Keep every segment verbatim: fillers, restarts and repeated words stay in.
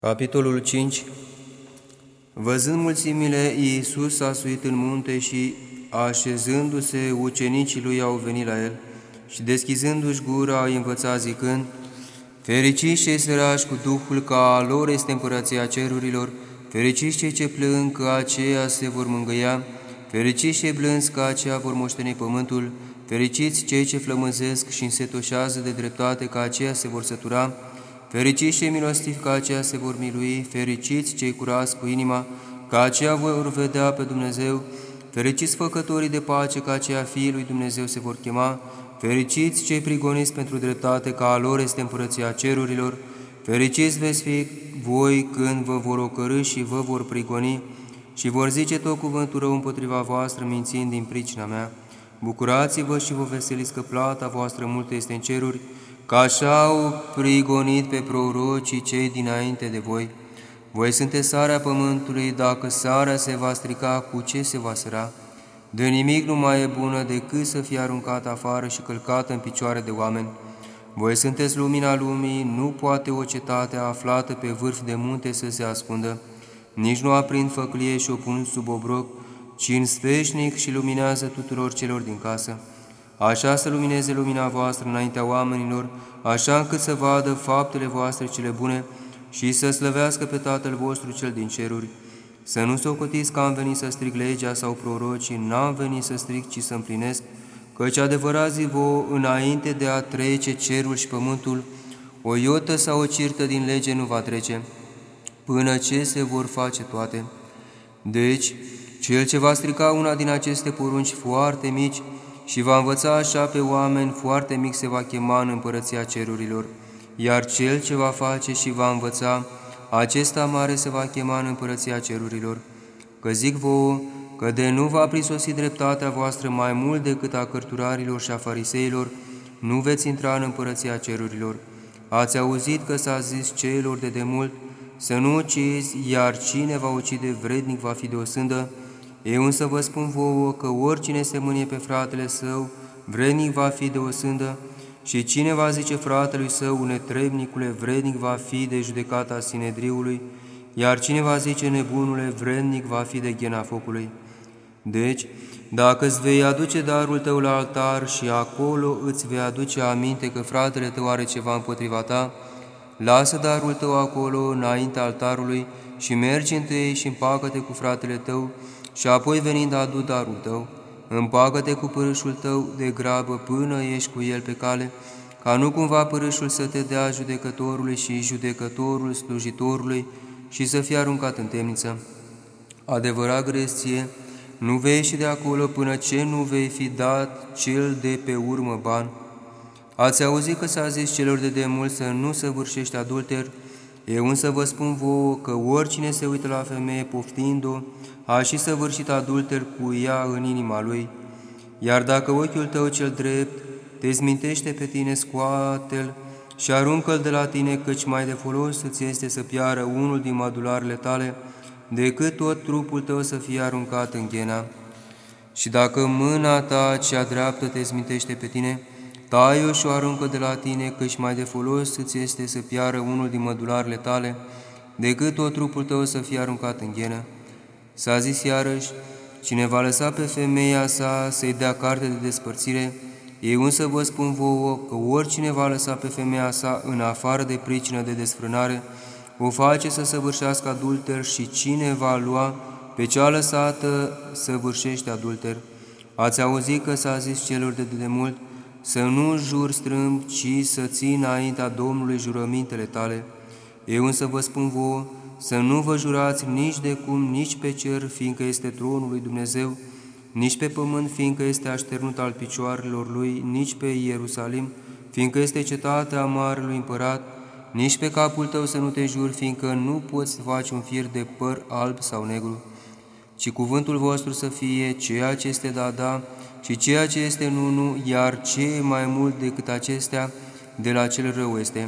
Capitolul cinci. Văzând mulțimile, Iisus s-a suit în munte și, așezându-se, ucenicii lui au venit la el și, deschizându-și gura, îi învăța zicând: Fericiți cei săraci cu Duhul, că a lor este împărăția cerurilor, fericiți cei ce plâng, că aceia se vor mângâia, fericiți cei blânzi, că aceia vor moșteni pământul, fericiți cei ce flămânzesc și însetoșează de dreptate, că aceia se vor sătura, fericiți cei milostivi, că aceia se vor milui, fericiți cei curați cu inima, că aceia vor vedea pe Dumnezeu, fericiți făcătorii de pace, că aceia fiii lui Dumnezeu se vor chema, fericiți cei prigoniți pentru dreptate, că a lor este împărăția cerurilor, fericiți veți fi voi când vă vor ocărî și vă vor prigoni și vor zice tot cuvântul rău împotriva voastră, mințind din pricina mea. Bucurați-vă și vă veseliți, că plata voastră multă este în ceruri, că așa au prigonit pe prorocii cei dinainte de voi. Voi sunteți sarea pământului, dacă sarea se va strica, cu ce se va săra? De nimic nu mai e bună decât să fie aruncată afară și călcată în picioare de oameni. Voi sunteți lumina lumii, nu poate o cetate aflată pe vârf de munte să se ascundă, nici nu aprind făclie și o pun sub obroc, ci în sfeșnic și luminează tuturor celor din casă. Așa să lumineze lumina voastră înaintea oamenilor, așa încât să vadă faptele voastre cele bune și să slăvească pe Tatăl vostru cel din ceruri. Să nu socotiți că am venit să stric legea sau prorocii, n-am venit să stric, ci să împlinesc, căci adevărat zic vouă, înainte de a trece cerul și pământul, o iotă sau o cirtă din lege nu va trece, până ce se vor face toate. Deci, cel ce va strica una din aceste porunci foarte mici și va învăța așa pe oameni, foarte mic se va chema în împărăția cerurilor, iar cel ce va face și va învăța, acesta mare se va chema în împărăția cerurilor. Că zic vouă, că de nu va prisosi dreptatea voastră mai mult decât a cărturarilor și a fariseilor, nu veți intra în împărăția cerurilor. Ați auzit că s-a zis celor de demult, să nu ucizi, iar cine va ucide vrednic va fi de o sândă. Eu însă vă spun vouă că oricine se mânie pe fratele său, vrednic va fi de o sândă, și cine va zice fratelui său, netrebnicule, vrednic va fi de judecata Sinedriului, iar cine va zice nebunule, vrednic va fi de ghena focului. Deci, dacă îți vei aduce darul tău la altar și acolo îți vei aduce aminte că fratele tău are ceva împotriva ta, lasă darul tău acolo înaintea altarului și mergi întâi și împacă-te cu fratele tău, și apoi venind adu darul tău. Împacă-te cu părâșul tău de grabă până ești cu el pe cale, ca nu cumva părâșul să te dea judecătorului și judecătorul slujitorului și să fie aruncat în temniță. Adevărat grezi ție, nu vei ieși de acolo până ce nu vei fi dat cel de pe urmă bani. Ați auzit că s-a zis celor de demult să nu săvârșești adulter? Eu însă vă spun vouă că oricine se uită la femeie poftind-o, a și săvârșit adulter cu ea în inima lui. Iar dacă ochiul tău cel drept te zmintește pe tine, scoate-l și aruncă-l de la tine, căci mai de folos îți este să piară unul din madularele tale, decât tot trupul tău să fie aruncat în ghena. Și dacă mâna ta cea dreaptă te zmintește pe tine, tai-o și o aruncă de la tine, căci mai de folos îți este să piară unul din mădularele tale, decât tot trupul tău să fie aruncat în ghenă. S-a zis iarăși, cine va lăsa pe femeia sa să-i dea carte de despărțire, eu însă vă spun vouă că oricine va lăsa pe femeia sa în afară de pricină de desfrânare, o face să săvârșească adulter, și cine va lua pe cea lăsată săvârșește adulter. Ați auzit că s-a zis celor de demult, să nu juri strâmb, ci să ții înaintea Domnului jurămintele tale. Eu însă vă spun vouă, să nu vă jurați nici de cum, nici pe cer, fiindcă este tronul lui Dumnezeu, nici pe pământ, fiindcă este așternut al picioarelor lui, nici pe Ierusalim, fiindcă este cetatea marelui împărat, nici pe capul tău să nu te juri, fiindcă nu poți face un fir de păr alb sau negru, ci cuvântul vostru să fie ceea ce este da, da, și ceea ce este nu, nu, iar ce e mai mult decât acestea, de la cel rău este.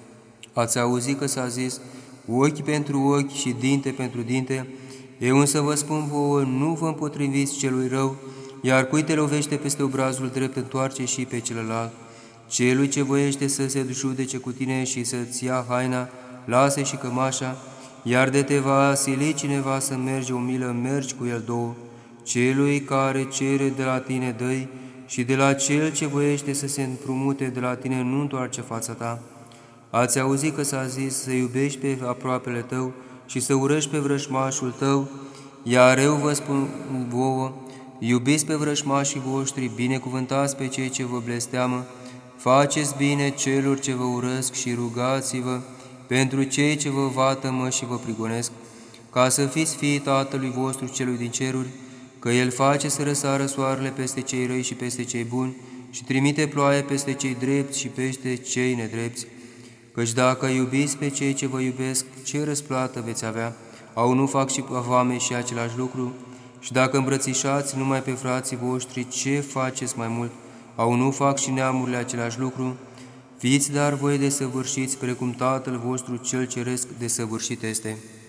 Ați auzit că s-a zis, ochi pentru ochi și dinte pentru dinte, eu însă vă spun vouă, nu vă împotriviți celui rău, iar cui te lovește peste obrazul drept, întoarce și pe celălalt. Celui ce voiește să se judece cu tine și să-ți ia haina, lasă și cămașa, iar de te va sili cineva să mergi o milă, mergi cu el două. Celui care cere de la tine dă-i, și de la cel ce voiește să se împrumute de la tine nu întoarce fața ta. Ați auzit că s-a zis să iubești pe aproapele tău și să urăști pe vrăjmașul tău, iar eu vă spun vouă, iubiți pe vrăjmașii voștri, binecuvântați pe cei ce vă blesteamă, faceți bine celor ce vă urăsc și rugați-vă pentru cei ce vă vatămă și vă prigonesc, ca să fiți fiii Tatălui vostru celui din ceruri, că El face să răsară soarele peste cei răi și peste cei buni și trimite ploaie peste cei drepți și peste cei nedrepți. Căci dacă iubiți pe cei ce vă iubesc, ce răsplată veți avea? Au nu fac și avame și același lucru? Și dacă îmbrățișați numai pe frații voștri, ce faceți mai mult? Au nu fac și neamurile același lucru? Fiți dar voi desăvârșiți, precum Tatăl vostru cel ceresc desăvârșit este.